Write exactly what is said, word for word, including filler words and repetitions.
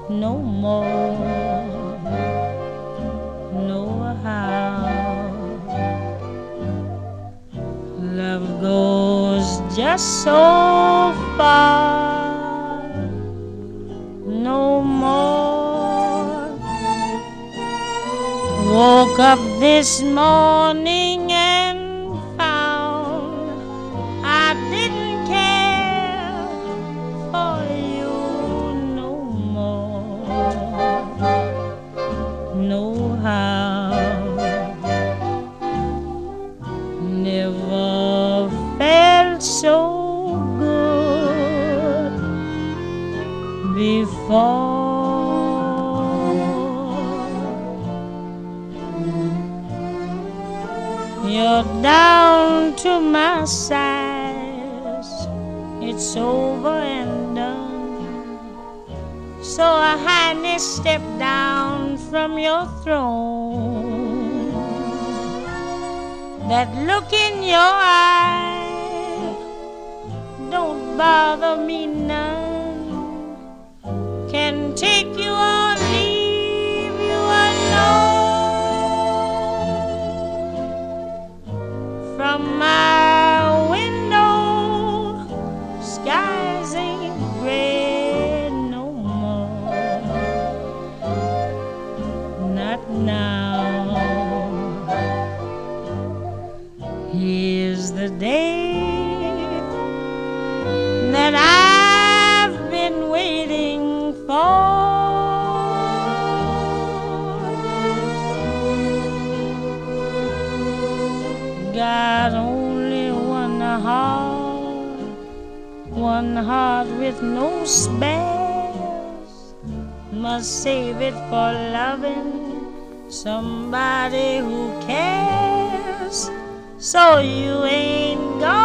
no more, no how. Love goes just so far, no more. Woke up this morning and found I didn't care for you no more, no how. Never felt so good before. You're down to my size, it's over and done. So I highness step down from your throne. That look in your eye don't bother me none. Can take you or leave you alone. From my window, skies ain't gray no more. Not now. Here's the day that I've been waiting for. Got only one heart, one heart with no spares. Must save it for loving somebody who cares. So you ain't gone.